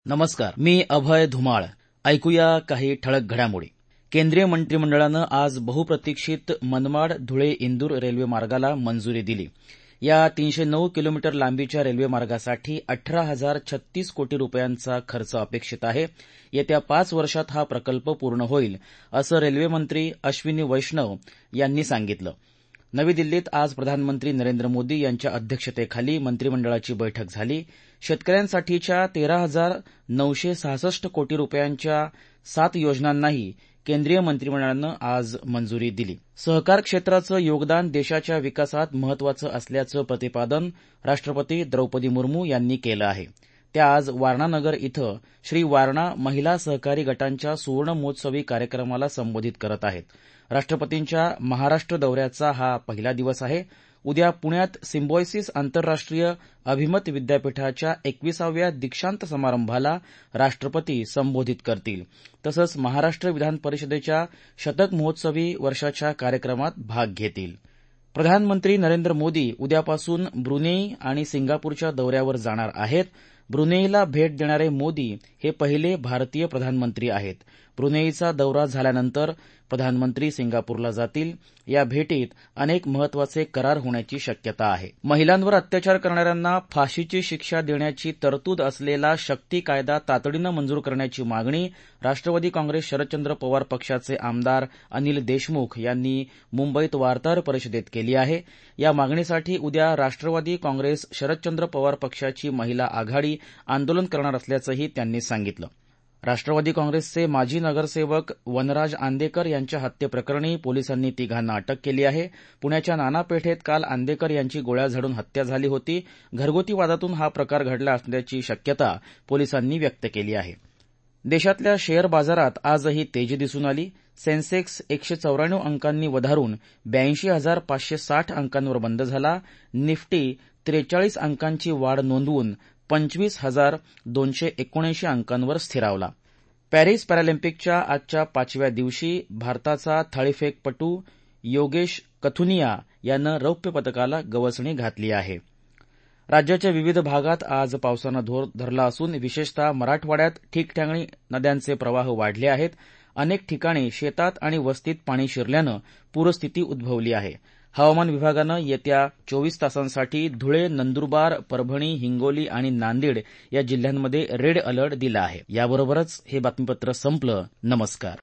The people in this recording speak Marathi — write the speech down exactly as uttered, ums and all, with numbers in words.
नमस्कार, मी अभय धुमाळ. ऐकूया काही ठळक घडामोडी. केंद्रीय मंत्रिमंडळानं आज बहुप्रतीक्षित मनमाड धुळे इंदूर रेल्वे मार्गाला मंजुरी दिली. या तीनशे नऊ किलोमीटर लांबीच्या रेल्वे मार्गासाठी अठरा हजार छत्तीस कोटी रुपयांचा खर्च अपेक्षित आहे. येत्या पाच वर्षात हा प्रकल्प पूर्ण होईल, असं रेल्वेमंत्री अश्विनी वैष्णव यांनी सांगितलं. नवी दिल्लीत आज प्रधानमंत्री नरेंद्र मोदी यांच्या अध्यक्षतेखाली मंत्रिमंडळाची बैठक झाली. शेतकऱ्यांसाठीच्या तेरा हजार नऊशे सहासष्ट कोटी रुपयांच्या सात योजनांनाही केंद्रीय मंत्रिमंडळानं आज मंजुरी दिली. सहकार क्षेत्राचं योगदान देशाच्या विकासात महत्वाचं असल्याचं प्रतिपादन राष्ट्रपती द्रौपदी मुर्मू यांनी केलं आहे. त्या आज वारणानगर इथं श्री वारणा महिला सहकारी गटांच्या सुवर्ण महोत्सवी कार्यक्रमाला संबोधित करत आहेत. राष्ट्रपतींच्या महाराष्ट्र दौऱ्याचा हा पहिला दिवस आहे. उद्या पुण्यात सिम्बायोसिस आंतरराष्ट्रीय अभिमत विद्यापीठाच्या एकविसाव्या दीक्षांत समारंभाला राष्ट्रपती संबोधित करतील. तसंच महाराष्ट्र विधान परिषदेच्या शतक महोत्सवी वर्षाच्या कार्यक्रमात भाग घेतील. प्रधानमंत्री नरेंद्र मोदी उद्यापासून ब्रुनेई आणि सिंगापूरच्या दौऱ्यावर जाणार आहेत. ब्रुनेईला भेट देणारे मोदी हे पहिले भारतीय प्रधानमंत्री आहेत. ब्रुनेईचा दौरा झाल्यानंतर प्रधानमंत्री सिंगापूरला जातील. या भेटीत अनेक महत्वाचे करार होण्याची शक्यता आहे. महिलांवर अत्याचार करणाऱ्यांना फाशीची शिक्षा देण्याची तरतूद असलेला शक्ती कायदा तातडीनं मंजूर करण्याची मागणी राष्ट्रवादी काँग्रेस शरदचंद्र पवार पक्षाचे आमदार अनिल देशमुख यांनी मुंबईत वार्ताहर परिषदेत केली आहे. या मागणीसाठी उद्या राष्ट्रवादी काँग्रेस शरदचंद्र पवार पक्षाची महिला आघाडी आंदोलन करणार असल्याचंही त्यांनी सांगितलं. राष्ट्रवादी काँग्रेसचे माजी नगरसेवक वनराज आंदेकर यांच्या हत्येप्रकरणी पोलिसांनी तिघांना अटक केली आहे. पुण्याच्या नाना पेठेत काल आंदेकर यांची गोळ्या झाडून हत्या झाली होती. घरगुती वादातून हा प्रकार घडला असल्याची शक्यता पोलिसांनी व्यक्त केली आहे. देशातल्या शेअर बाजारात आजही तेजी दिसून आली. सेन्सेक्स एकशे चौऱ्याण्णव अंकांनी वधारून ब्याऐंशी हजार पाचशे साठ अंकांवर बंद झाला. निफ्टी त्रेचाळीस अंकांची वाढ नोंदवून पंचवीस हजार दोनशे एकोणऐंशी अंकांवर स्थिरावला. पॅरिस पॅरालिम्पिकच्या आजच्या पाचव्या दिवशी भारताचा थाळीफेकपटू योगेश कथुनिया यानं रौप्य पदकाला गवसणी घातली आहे. राज्याच्या विविध भागात आज पावसानं जोर धरला असून विशेषतः मराठवाड्यात ठिकठिकाणी नद्यांचे प्रवाह वाढले आहेत. अनेक ठिकाणी शेतात आणि वस्तीत पाणी शिरल्यानं पूरस्थिती उद्भवली आहे. हवामान विभागानं येत्या चोवीस तासांसाठी धुळे, नंदुरबार, परभणी, हिंगोली आणि नांदेड या जिल्ह्यांमध्ये रेड अलर्ट दिला आहे. याबरोबरच हे बातमीपत्र संपलं. नमस्कार.